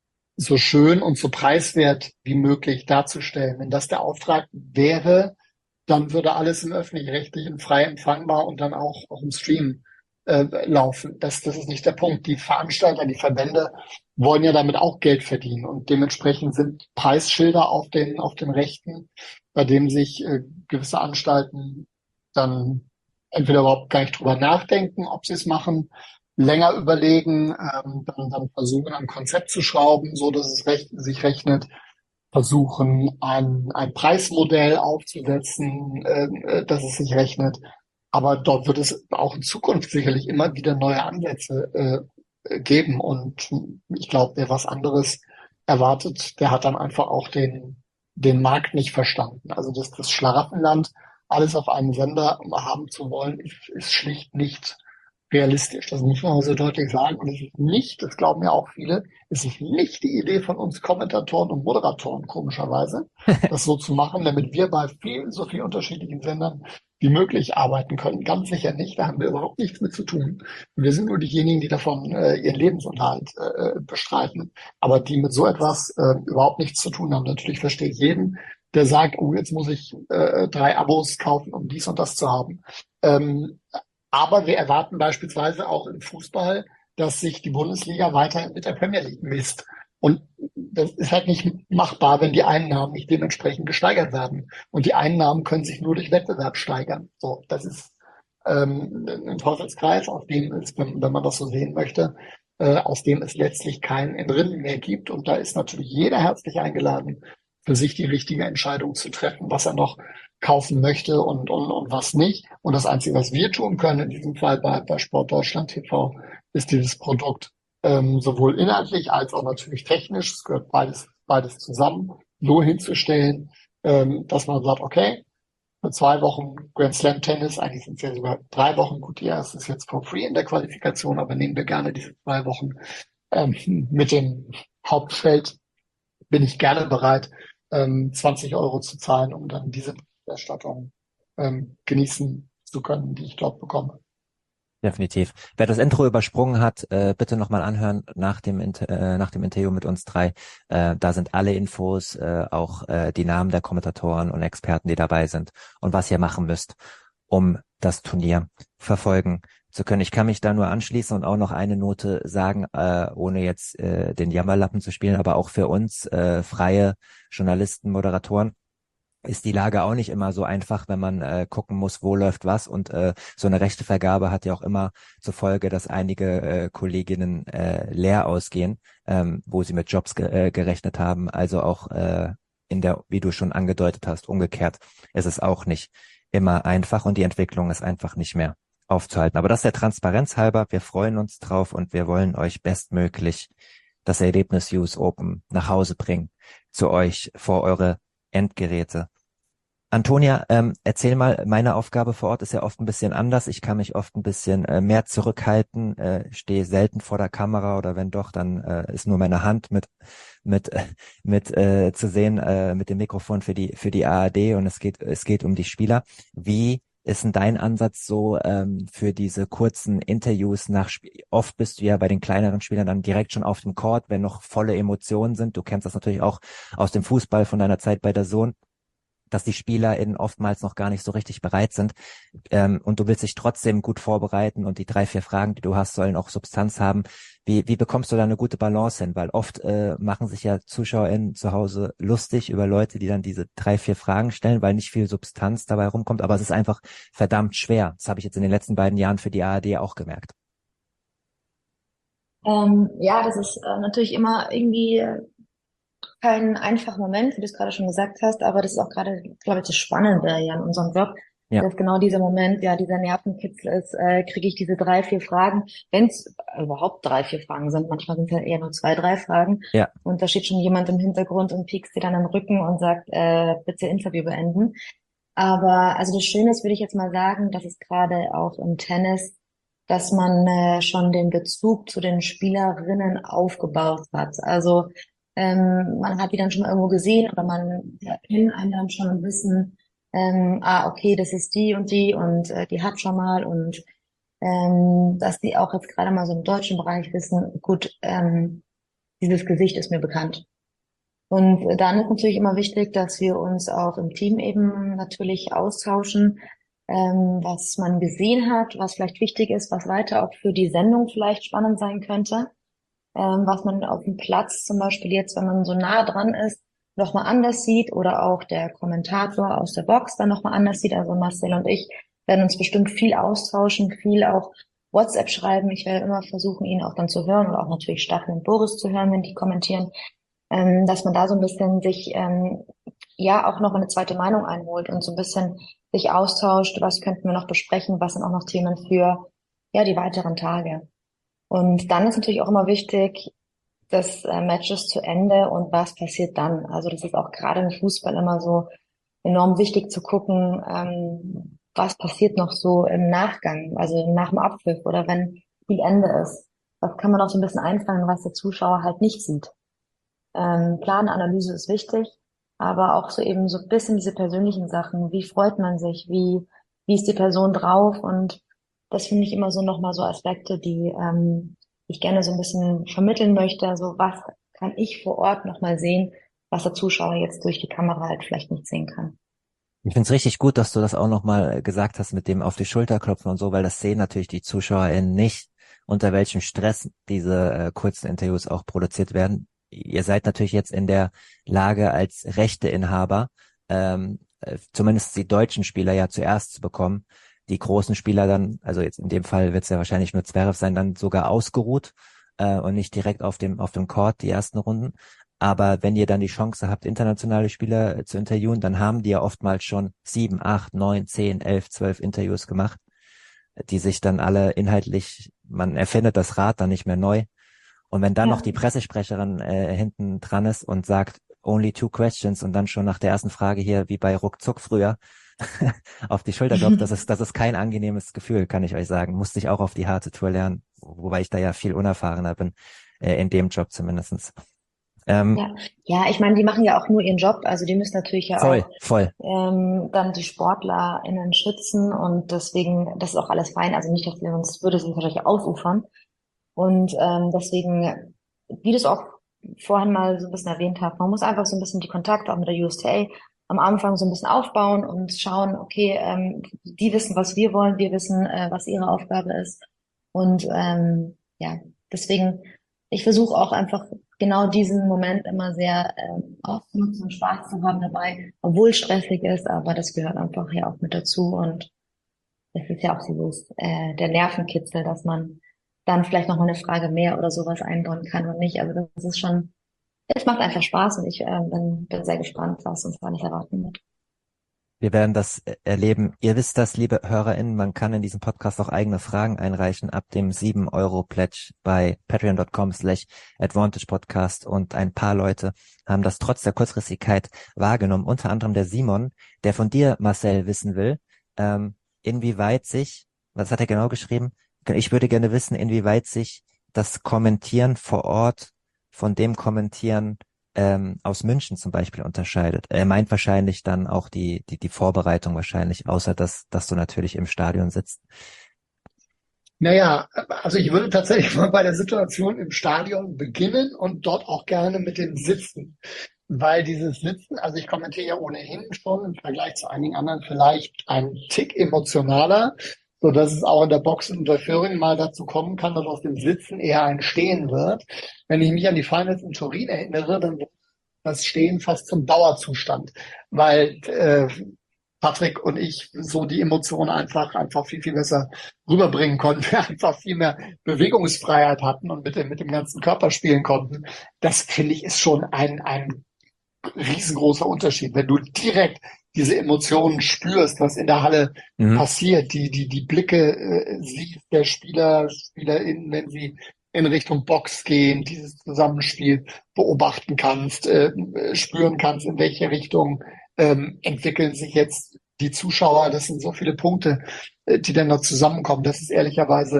Speaker 4: so schön und so preiswert wie möglich darzustellen. Wenn das der Auftrag wäre, dann würde alles im Öffentlich-Rechtlichen frei empfangbar und dann auch, auch im Stream äh, laufen. Das, das ist nicht der Punkt. Die Veranstalter, die Verbände wollen ja damit auch Geld verdienen und dementsprechend sind Preisschilder auf den, auf den Rechten, bei dem sich äh, gewisse Anstalten dann entweder überhaupt gar nicht drüber nachdenken, ob sie es machen, länger überlegen, ähm, dann, dann versuchen, ein Konzept zu schrauben, so dass es recht, sich rechnet, versuchen, ein, ein Preismodell aufzusetzen, äh, äh, dass es sich rechnet. Aber dort wird es auch in Zukunft sicherlich immer wieder neue Ansätze äh, geben. Und ich glaube, wer was anderes erwartet, der hat dann einfach auch den, den Markt nicht verstanden. Also das, das Schlaraffenland, alles auf einem Sender haben zu wollen, ist, ist schlicht nicht realistisch. Das muss man so deutlich sagen. Und es ist nicht, das glauben ja auch viele, es ist nicht die Idee von uns Kommentatoren und Moderatoren, komischerweise, das so zu machen, damit wir bei vielen, so vielen unterschiedlichen Sendern wie möglich arbeiten können. Ganz sicher nicht. Da haben wir überhaupt nichts mit zu tun. Wir sind nur diejenigen, die davon äh, ihren Lebensunterhalt äh, bestreiten. Aber die mit so etwas äh, überhaupt nichts zu tun haben. Natürlich verstehe ich jeden, der sagt, oh, jetzt muss ich äh, drei Abos kaufen, um dies und das zu haben. Ähm, aber wir erwarten beispielsweise auch im Fußball, dass sich die Bundesliga weiterhin mit der Premier League misst. Und das ist halt nicht machbar, wenn die Einnahmen nicht dementsprechend gesteigert werden. Und die Einnahmen können sich nur durch Wettbewerb steigern. So, das ist ähm, ein Teufelskreis, aus dem es, wenn, wenn man das so sehen möchte, äh, aus dem es letztlich kein Entrinnen mehr gibt. Und da ist natürlich jeder herzlich eingeladen, für sich die richtige Entscheidung zu treffen, was er noch kaufen möchte und, und, und was nicht. Und das Einzige, was wir tun können, in diesem Fall bei, bei Sport Deutschland T V, ist dieses Produkt ähm, sowohl inhaltlich als auch natürlich technisch, es gehört beides, beides zusammen, so hinzustellen, ähm, dass man sagt, okay, für zwei Wochen Grand Slam Tennis, eigentlich sind es ja sogar drei Wochen, gut, ja, es ist jetzt for free in der Qualifikation, aber nehmen wir gerne diese zwei Wochen ähm, mit dem Hauptfeld, bin ich gerne bereit, ähm, zwanzig Euro zu zahlen, um dann diese Berichterstattung ähm, genießen zu können, die ich dort bekomme.
Speaker 5: Definitiv. Wer das Intro übersprungen hat, äh, bitte nochmal anhören nach dem Inter äh, nach dem Interview mit uns drei. Äh, da sind alle Infos, äh, auch äh, die Namen der Kommentatoren und Experten, die dabei sind und was ihr machen müsst, um das Turnier verfolgen zu können. Ich kann mich da nur anschließen und auch noch eine Note sagen, äh, ohne jetzt äh, den Jammerlappen zu spielen, aber auch für uns äh, freie Journalisten, Moderatoren, ist die Lage auch nicht immer so einfach, wenn man äh, gucken muss, wo läuft was. Und äh, so eine Rechtevergabe hat ja auch immer zur Folge, dass einige äh, Kolleginnen äh, leer ausgehen, ähm, wo sie mit Jobs ge äh, gerechnet haben. Also auch äh, in der, wie du schon angedeutet hast, umgekehrt ist es auch nicht immer einfach und die Entwicklung ist einfach nicht mehr aufzuhalten. Aber das der Transparenz halber. Wir freuen uns drauf und wir wollen euch bestmöglich das Erlebnis U S Open nach Hause bringen, zu euch vor eure Endgeräte. Antonia, ähm, erzähl mal, meine Aufgabe vor Ort ist ja oft ein bisschen anders. Ich kann mich oft ein bisschen äh, mehr zurückhalten, äh, stehe selten vor der Kamera oder wenn doch, dann äh, ist nur meine Hand mit mit äh, mit äh, zu sehen äh, mit dem Mikrofon für die für die A R D und es geht es geht um die Spieler. Wie ist denn dein Ansatz so ähm, für diese kurzen Interviews nach Spiel? Oft bist du ja bei den kleineren Spielern dann direkt schon auf dem Court, wenn noch volle Emotionen sind. Du kennst das natürlich auch aus dem Fußball von deiner Zeit bei der DAZN, dass die SpielerInnen oftmals noch gar nicht so richtig bereit sind. Ähm, und du willst dich trotzdem gut vorbereiten und die drei, vier Fragen, die du hast, sollen auch Substanz haben. Wie, wie bekommst du da eine gute Balance hin? Weil oft äh, machen sich ja ZuschauerInnen zu Hause lustig über Leute, die dann diese drei, vier Fragen stellen, weil nicht viel Substanz dabei rumkommt. Aber es ist einfach verdammt schwer. Das habe ich jetzt in den letzten beiden Jahren für die A R D auch gemerkt.
Speaker 3: Ähm, ja, das ist äh, natürlich immer irgendwie kein einfacher Moment, wie du es gerade schon gesagt hast, aber das ist auch gerade, glaube ich, das Spannende ja in unserem Job,
Speaker 5: Ja.
Speaker 3: dass genau dieser Moment, ja, dieser Nervenkitzel ist, äh, kriege ich diese drei, vier Fragen, wenn es überhaupt drei, vier Fragen sind, manchmal sind es ja eher nur zwei, drei Fragen
Speaker 5: Ja.
Speaker 3: und da steht schon jemand im Hintergrund und piekst dir dann im Rücken und sagt, äh, bitte Interview beenden. Aber also das Schöne ist, würde ich jetzt mal sagen, dass es gerade auch im Tennis dass man äh, schon den Bezug zu den Spielerinnen aufgebaut hat. Also ähm, man hat die dann schon mal irgendwo gesehen oder man ja, kennt einen dann schon und wissen, ähm, ah, okay, das ist die und die und äh, die hat schon mal und ähm, dass die auch jetzt gerade mal so im deutschen Bereich wissen, gut, ähm, dieses Gesicht ist mir bekannt. Und dann ist natürlich immer wichtig, dass wir uns auch im Team eben natürlich austauschen, ähm, was man gesehen hat, was vielleicht wichtig ist, was weiter auch für die Sendung vielleicht spannend sein könnte, ähm, was man auf dem Platz zum Beispiel jetzt, wenn man so nah dran ist, nochmal anders sieht oder auch der Kommentator aus der Box dann nochmal anders sieht. Also Marcel und ich werden uns bestimmt viel austauschen, viel auch WhatsApp schreiben. Ich werde immer versuchen, ihn auch dann zu hören oder auch natürlich Stefan und Boris zu hören, wenn die kommentieren, ähm, dass man da so ein bisschen sich ähm, ja auch noch eine zweite Meinung einholt und so ein bisschen sich austauscht, was könnten wir noch besprechen, was sind auch noch Themen für ja die weiteren Tage. Und dann ist natürlich auch immer wichtig, das äh, Match ist zu Ende und was passiert dann. Also das ist auch gerade im Fußball immer so enorm wichtig zu gucken, ähm, was passiert noch so im Nachgang, also nach dem Abpfiff oder wenn Spielende ist. Das kann man auch so ein bisschen einfangen, was der Zuschauer halt nicht sieht. Ähm, Plananalyse ist wichtig, aber auch so eben so ein bisschen diese persönlichen Sachen. Wie freut man sich? Wie, wie ist die Person drauf? Und das finde ich immer so nochmal so Aspekte, die ähm, ich gerne so ein bisschen vermitteln möchte. Also was kann ich vor Ort nochmal sehen, was der Zuschauer jetzt durch die Kamera halt vielleicht nicht sehen kann.
Speaker 5: Ich finde es richtig gut, dass du das auch nochmal gesagt hast mit dem auf die Schulter klopfen und so, weil das sehen natürlich die ZuschauerInnen nicht, unter welchem Stress diese äh, kurzen Interviews auch produziert werden. Ihr seid natürlich jetzt in der Lage als Rechteinhaber, ähm, äh, zumindest die deutschen Spieler ja zuerst zu bekommen, die großen Spieler dann, also jetzt in dem Fall wird es ja wahrscheinlich nur Zverev sein, dann sogar ausgeruht äh, und nicht direkt auf dem auf dem Court die ersten Runden. Aber wenn ihr dann die Chance habt, internationale Spieler äh, zu interviewen, dann haben die ja oftmals schon sieben, acht, neun, zehn, elf, zwölf Interviews gemacht, die sich dann alle inhaltlich, man erfindet das Rad dann nicht mehr neu. Und wenn dann
Speaker 3: Ja.
Speaker 5: noch die Pressesprecherin äh, hinten dran ist und sagt, only two questions und dann schon nach der ersten Frage hier, wie bei Ruckzuck früher, auf die Schulter klopft, das ist, das ist kein angenehmes Gefühl, kann ich euch sagen. Musste ich auch auf die harte Tour lernen, wobei ich da ja viel unerfahrener bin, äh, in dem Job zumindestens. Ähm,
Speaker 3: Ja, ja, ich meine, die machen ja auch nur ihren Job, also die müssen natürlich ja
Speaker 5: voll,
Speaker 3: auch
Speaker 5: voll.
Speaker 3: ähm, dann die SportlerInnen schützen und deswegen, das ist auch alles fein, also nicht, dass wir uns, würde es uns wahrscheinlich ausufern und ähm, deswegen, wie du es auch vorhin mal so ein bisschen erwähnt hast, man muss einfach so ein bisschen die Kontakte auch mit der U S T A am Anfang so ein bisschen aufbauen und schauen, okay, ähm, die wissen, was wir wollen, wir wissen, äh, was ihre Aufgabe ist und ähm, ja, deswegen, ich versuche auch einfach genau diesen Moment immer sehr ähm, auszunutzen und Spaß zu haben dabei, obwohl es stressig ist, aber das gehört einfach ja auch mit dazu und es ist ja auch dieses, äh, der Nervenkitzel, dass man dann vielleicht noch mal eine Frage mehr oder sowas einbauen kann und nicht. Also das ist schon, es macht einfach Spaß und ich äh, bin, bin sehr gespannt, was uns da nicht erwarten wird.
Speaker 5: Wir werden das äh, erleben. Ihr wisst das, liebe HörerInnen, man kann in diesem Podcast auch eigene Fragen einreichen ab dem sieben Euro Pledge bei patreon dot com slash advantage podcast und ein paar Leute haben das trotz der Kurzfristigkeit wahrgenommen. Unter anderem der Simon, der von dir, Marcel, wissen will, ähm, inwieweit sich, was hat er genau geschrieben? Ich würde gerne wissen, inwieweit sich das Kommentieren vor Ort von dem Kommentieren ähm, aus München zum Beispiel unterscheidet. Er meint wahrscheinlich dann auch die, die, die Vorbereitung wahrscheinlich, außer dass, dass du natürlich im Stadion sitzt.
Speaker 4: Naja, also ich würde tatsächlich mal bei der Situation im Stadion beginnen und dort auch gerne mit dem Sitzen. Weil dieses Sitzen, also ich kommentiere ja ohnehin schon im Vergleich zu einigen anderen vielleicht ein Tick emotionaler, so dass es auch in der Box in Unterföhring mal dazu kommen kann, dass aus dem Sitzen eher ein Stehen wird. Wenn ich mich an die Finals in Turin erinnere, dann wird das Stehen fast zum Dauerzustand, weil äh, Patrick und ich so die Emotionen einfach einfach viel, viel besser rüberbringen konnten. Wir einfach viel mehr Bewegungsfreiheit hatten und mit dem, mit dem ganzen Körper spielen konnten. Das finde ich ist schon ein, ein riesengroßer Unterschied. Wenn du direkt diese Emotionen spürst, was in der Halle
Speaker 5: Mhm.
Speaker 4: passiert, die, die, die Blicke äh, siehst der Spieler, SpielerInnen, wenn sie in Richtung Box gehen, dieses Zusammenspiel beobachten kannst, äh, spüren kannst, in welche Richtung ähm, entwickeln sich jetzt die Zuschauer. Das sind so viele Punkte, äh, die dann noch zusammenkommen. Das ist ehrlicherweise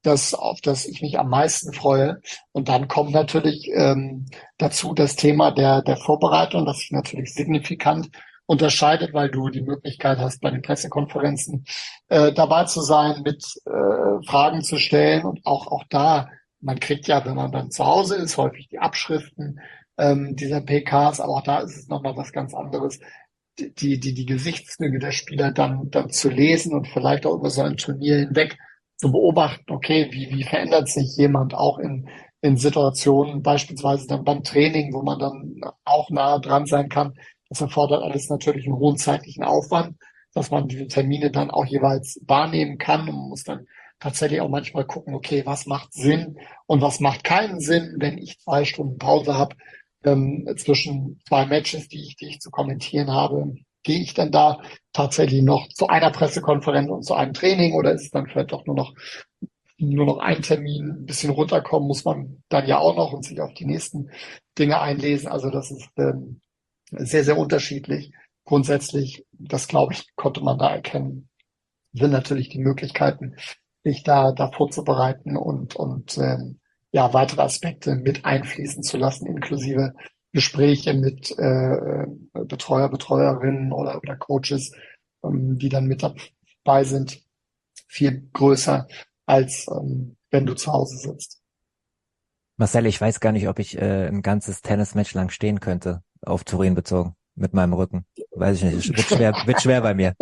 Speaker 4: das, auf das ich mich am meisten freue. Und dann kommt natürlich ähm, dazu das Thema der, der Vorbereitung, das sich natürlich signifikant unterscheidet, weil du die Möglichkeit hast, bei den Pressekonferenzen äh, dabei zu sein, mit äh, Fragen zu stellen. Und auch, auch da, man kriegt ja, wenn man dann zu Hause ist, häufig die Abschriften ähm, dieser P Ks, aber auch da ist es nochmal was ganz anderes, die, die, die Gesichtszüge der Spieler dann, dann zu lesen und vielleicht auch über so ein Turnier hinweg zu beobachten, okay, wie, wie verändert sich jemand auch in, in Situationen, beispielsweise dann beim Training, wo man dann auch nah dran sein kann. Das erfordert alles natürlich einen hohen zeitlichen Aufwand, dass man diese Termine dann auch jeweils wahrnehmen kann und man muss dann tatsächlich auch manchmal gucken, okay, was macht Sinn und was macht keinen Sinn, wenn ich zwei Stunden Pause habe ähm, zwischen zwei Matches, die ich, die ich zu kommentieren habe. Gehe ich dann da tatsächlich noch zu einer Pressekonferenz und zu einem Training oder ist es dann vielleicht doch nur noch nur noch ein Termin, ein bisschen runterkommen muss man dann ja auch noch und sich auf die nächsten Dinge einlesen. Also das ist ähm, sehr, sehr unterschiedlich. Grundsätzlich, das glaube ich, konnte man da erkennen, sind natürlich die Möglichkeiten, sich da, da vorzubereiten und, und ähm, ja, weitere Aspekte mit einfließen zu lassen, inklusive Gespräche mit äh, Betreuer, Betreuerinnen oder, oder Coaches, ähm, die dann mit dabei sind, viel größer, als ähm, wenn du zu Hause sitzt.
Speaker 5: Marcel, ich weiß gar nicht, ob ich äh, ein ganzes Tennismatch lang stehen könnte, auf Turin bezogen, mit meinem Rücken. Weiß ich nicht, wird schwer, wird schwer bei mir.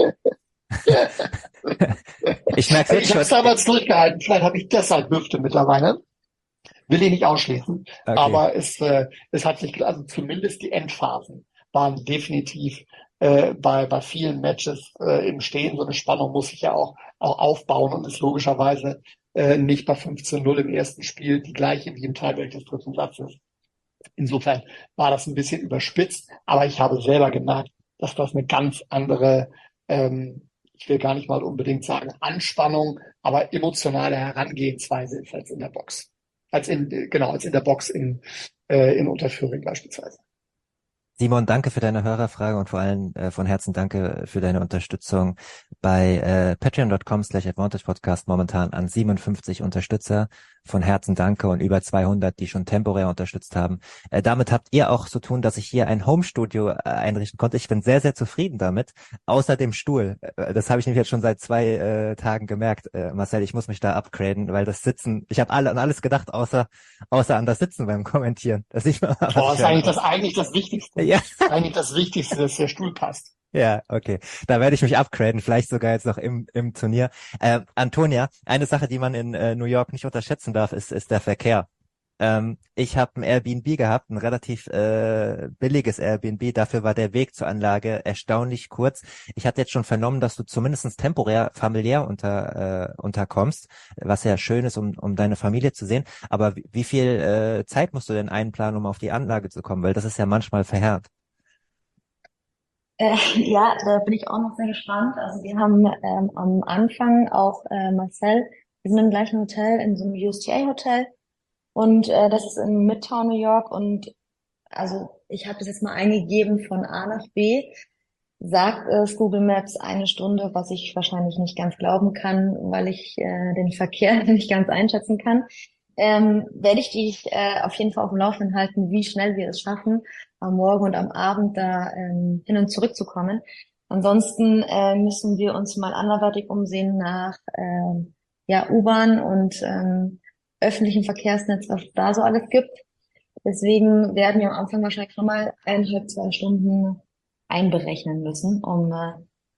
Speaker 5: Ich merke jetzt
Speaker 4: Ich
Speaker 5: schon.
Speaker 4: habe es damals durchgehalten, vielleicht habe ich deshalb Hüfte mittlerweile. Will ich nicht ausschließen,
Speaker 5: Okay.
Speaker 4: aber es, äh, es hat sich, also zumindest die Endphasen waren definitiv äh, bei, bei vielen Matches äh, im Stehen. So eine Spannung muss sich ja auch, auch aufbauen und ist logischerweise äh, nicht bei fünfzehn null im ersten Spiel die gleiche wie im Tiebreak des dritten Satzes. Insofern war das ein bisschen überspitzt, aber ich habe selber gemerkt, dass das eine ganz andere, ähm, ich will gar nicht mal unbedingt sagen Anspannung, aber emotionale Herangehensweise ist als in der Box. Als in, genau, als in der Box in, äh, in Unterföhring beispielsweise.
Speaker 5: Simon, danke für deine Hörerfrage und vor allem äh, von Herzen danke für deine Unterstützung bei äh, patreon.com slash advantage podcast momentan an siebenundfünfzig Unterstützer. Von Herzen danke und über zweihundert, die schon temporär unterstützt haben. Äh, damit habt ihr auch zu tun, dass ich hier ein Homestudio äh, einrichten konnte. Ich bin sehr, sehr zufrieden damit. Außer dem Stuhl. Äh, das habe ich nämlich jetzt schon seit zwei äh, Tagen gemerkt. Äh, Marcel, ich muss mich da upgraden, weil das Sitzen, ich habe alle an alles gedacht, außer außer an das Sitzen beim Kommentieren. Das ist, mal,
Speaker 4: Boah, ist eigentlich das, eigentlich das Wichtigste.
Speaker 5: Ja.
Speaker 4: Eigentlich das Wichtigste, dass der Stuhl passt.
Speaker 5: Ja, okay. Da werde ich mich upgraden, vielleicht sogar jetzt noch im im Turnier. Äh, Antonia, eine Sache, die man in äh, New York nicht unterschätzen darf, ist ist der Verkehr. Ähm, ich habe ein Airbnb gehabt, ein relativ äh, billiges Airbnb. Dafür war der Weg zur Anlage erstaunlich kurz. Ich hatte jetzt schon vernommen, dass du zumindest temporär familiär unter äh, unterkommst, was ja schön ist, um um deine Familie zu sehen. Aber wie, wie viel äh, Zeit musst du denn einplanen, um auf die Anlage zu kommen? Weil das ist ja manchmal verheerend.
Speaker 3: Äh, ja, da bin ich auch noch sehr gespannt. Also wir haben ähm, am Anfang auch äh, Marcel, wir sind im gleichen Hotel, in so einem U S G A-Hotel und äh, das ist in Midtown New York und also ich habe das jetzt mal eingegeben von A nach B, sagt es Google Maps eine Stunde, was ich wahrscheinlich nicht ganz glauben kann, weil ich äh, den Verkehr nicht ganz einschätzen kann. Ähm, werde ich dich äh, auf jeden Fall auf dem Laufenden halten, wie schnell wir es schaffen, am Morgen und am Abend da ähm, hin und zurück zu kommen. Ansonsten äh, müssen wir uns mal anderweitig umsehen nach ähm, ja U-Bahn und ähm, öffentlichem Verkehrsnetz, was es da so alles gibt. Deswegen werden wir am Anfang wahrscheinlich nochmal eineinhalb, zwei Stunden einberechnen müssen, um äh,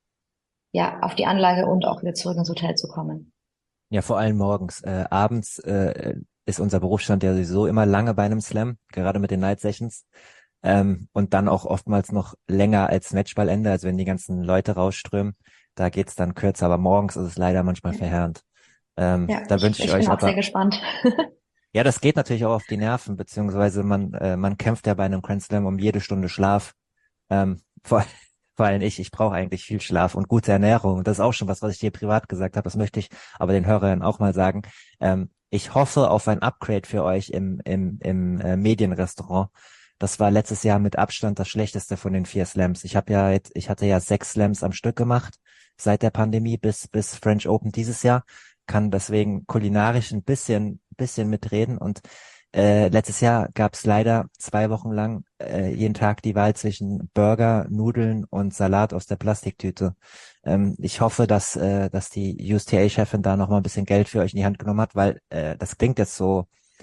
Speaker 3: ja auf die Anlage und auch wieder zurück ins Hotel zu kommen.
Speaker 5: Ja, vor allem morgens. Äh, abends äh, ist unser Berufsstand ja sowieso immer lange bei einem Slam, gerade mit den Night Sessions. Ähm, und dann auch oftmals noch länger als Matchballende, also wenn die ganzen Leute rausströmen, da geht's dann kürzer, aber morgens ist es leider manchmal verheerend. Ähm,
Speaker 3: Ja,
Speaker 5: da wünsche ich,
Speaker 3: ich
Speaker 5: euch
Speaker 3: bin auch
Speaker 5: aber,
Speaker 3: sehr gespannt.
Speaker 5: ja, das geht natürlich auch auf die Nerven, beziehungsweise man äh, man kämpft ja bei einem Grand Slam um jede Stunde Schlaf. Ähm, vor, vor allem ich, ich brauche eigentlich viel Schlaf und gute Ernährung. Das ist auch schon was, was ich dir privat gesagt habe. Das möchte ich aber den Hörern auch mal sagen. Ähm, ich hoffe auf ein Upgrade für euch im im im äh, Medienrestaurant. Das war letztes Jahr mit Abstand das schlechteste von den vier Slams. Ich habe ja jetzt, ich hatte ja sechs Slams am Stück gemacht seit der Pandemie bis bis French Open dieses Jahr. kann deswegen kulinarisch ein bisschen, bisschen mitreden und Äh, letztes Jahr gab es leider zwei Wochen lang äh, jeden Tag die Wahl zwischen Burger, Nudeln und Salat aus der Plastiktüte. Ähm, ich hoffe, dass äh, dass die U S T A-Chefin da noch mal ein bisschen Geld für euch in die Hand genommen hat, weil äh, das klingt jetzt so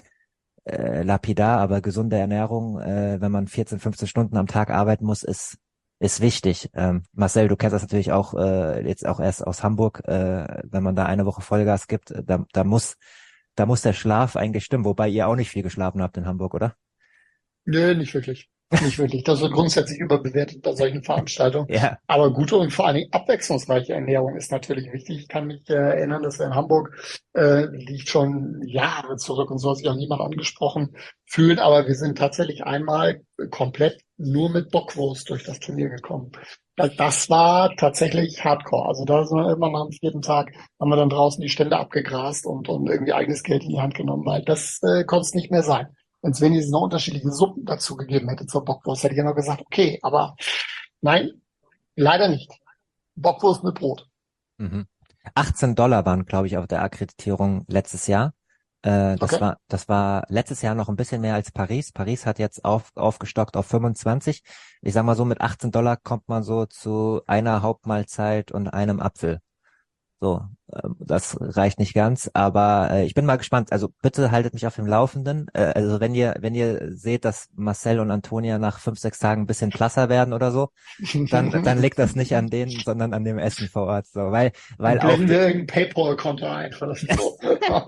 Speaker 5: äh, lapidar, aber gesunde Ernährung, äh, wenn man vierzehn, fünfzehn Stunden am Tag arbeiten muss, ist ist wichtig. Ähm, Marcel, du kennst das natürlich auch äh, jetzt auch erst aus Hamburg, äh, wenn man da eine Woche Vollgas gibt, äh, da, da muss Da muss der Schlaf eigentlich stimmen, wobei ihr auch nicht viel geschlafen habt in Hamburg, oder?
Speaker 4: Nö, nicht wirklich. Nicht wirklich. Das wird grundsätzlich überbewertet bei solchen Veranstaltungen.
Speaker 5: Ja.
Speaker 4: Aber gute und vor allen Dingen abwechslungsreiche Ernährung ist natürlich wichtig. Ich kann mich äh, erinnern, dass wir in Hamburg, äh, liegt schon Jahre zurück und soll sich auch niemand angesprochen fühlen. Aber wir sind tatsächlich einmal komplett nur mit Bockwurst durch das Turnier gekommen. Das das war tatsächlich Hardcore. Also da sind wir irgendwann am vierten Tag, haben wir dann draußen die Stände abgegrast und, und irgendwie eigenes Geld in die Hand genommen, weil das äh, konnte es nicht mehr sein. Wenn es wenigstens noch unterschiedliche Suppen dazu gegeben hätte zur Bockwurst, hätte ich ja noch gesagt, okay, aber nein, leider nicht. Bockwurst mit Brot.
Speaker 5: Mhm. achtzehn Dollar waren, glaube ich, auf der Akkreditierung letztes Jahr. Äh, das
Speaker 4: Okay.
Speaker 5: war, das war letztes Jahr noch ein bisschen mehr als Paris. Paris hat jetzt auf, aufgestockt auf fünfundzwanzig. Ich sag mal so, mit achtzehn Dollar kommt man so zu einer Hauptmahlzeit und einem Apfel. So, ähm, das reicht nicht ganz, aber äh, ich bin mal gespannt. Also bitte haltet mich auf dem Laufenden. Äh, also wenn ihr, wenn ihr seht, dass Marcel und Antonia nach fünf, sechs Tagen ein bisschen blasser werden oder so, dann, dann liegt das nicht an denen, sondern an dem Essen vor Ort. So, weil, weil
Speaker 4: Dann
Speaker 5: auch
Speaker 4: blenden wir irgendein PayPal-Konto ein für das so.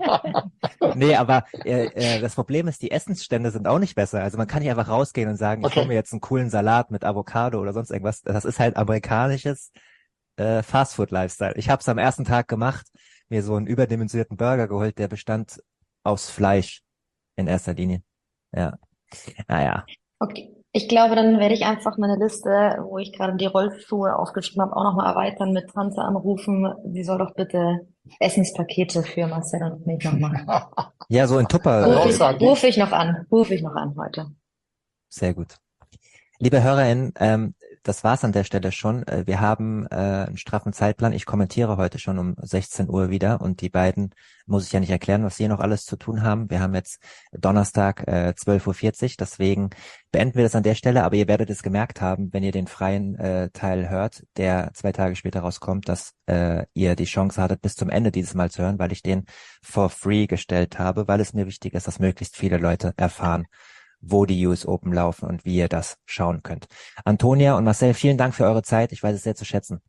Speaker 5: nee, aber äh, äh, das Problem ist, die Essensstände sind auch nicht besser. Also man kann nicht einfach rausgehen und sagen, ich
Speaker 4: Okay.
Speaker 5: hole mir jetzt einen coolen Salat mit Avocado oder sonst irgendwas. Das ist halt amerikanisches äh, Fastfood-Lifestyle. Ich habe es am ersten Tag gemacht, mir so einen überdimensionierten Burger geholt, der bestand aus Fleisch in erster Linie. Ja, naja.
Speaker 3: Okay. Ich glaube, dann werde ich einfach meine Liste, wo ich gerade die Rollschuhe aufgeschrieben habe, auch nochmal erweitern mit Tante anrufen. Sie soll doch bitte Essenspakete für Marcel und mich noch machen.
Speaker 5: Ja, so in Tupper.
Speaker 3: Rufe
Speaker 5: Äh,
Speaker 3: ich,
Speaker 4: Großartig.
Speaker 3: ruf ich noch an. Rufe ich noch an heute.
Speaker 5: sehr gut. Liebe HörerInnen, ähm, das war's an der Stelle schon. Äh, Wir haben äh, einen straffen Zeitplan. Ich kommentiere heute schon um sechzehn Uhr wieder und die beiden muss ich ja nicht erklären, was sie noch alles zu tun haben. Wir haben jetzt Donnerstag äh, zwölf Uhr vierzig, deswegen beenden wir das an der Stelle, aber ihr werdet es gemerkt haben, wenn ihr den freien äh, Teil hört, der zwei Tage später rauskommt, dass äh, ihr die Chance hattet, bis zum Ende dieses Mal zu hören, weil ich den for free gestellt habe, weil es mir wichtig ist, dass möglichst viele Leute erfahren, wo die U S Open laufen und wie ihr das schauen könnt. Antonia und Marcel, vielen Dank für eure Zeit. Ich weiß es sehr zu schätzen.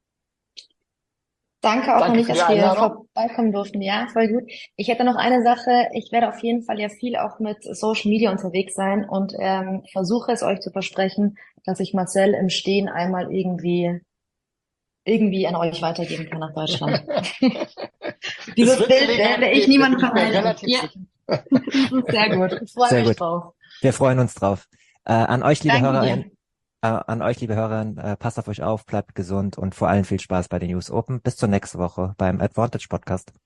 Speaker 3: Danke auch
Speaker 4: Danke
Speaker 3: noch nicht,
Speaker 4: für die
Speaker 3: dass wir
Speaker 4: Einladung.
Speaker 3: vorbeikommen durften. Ja, voll gut. Ich hätte noch eine Sache. Ich werde auf jeden Fall ja viel auch mit Social Media unterwegs sein und ähm, versuche es euch zu versprechen, dass ich Marcel im Stehen einmal irgendwie irgendwie an euch weitergeben kann nach Deutschland. Dieses
Speaker 4: Es wird
Speaker 3: Bild
Speaker 4: Gelegenheit
Speaker 3: werde ich
Speaker 4: geben,
Speaker 3: niemandem
Speaker 4: bin ich mir
Speaker 3: verweigern.
Speaker 4: relativ
Speaker 3: Ja,
Speaker 4: sicher.
Speaker 3: das ist sehr gut. Ich freue
Speaker 5: Sehr
Speaker 3: mich
Speaker 5: gut.
Speaker 3: drauf.
Speaker 5: Wir freuen uns drauf. Äh, an euch, liebe
Speaker 3: Danke
Speaker 5: HörerInnen,
Speaker 3: dir.
Speaker 5: äh, an euch, liebe HörerInnen, äh, passt auf euch auf, bleibt gesund und vor allem viel Spaß bei den U S Open. Bis zur nächsten Woche beim Advantage Podcast.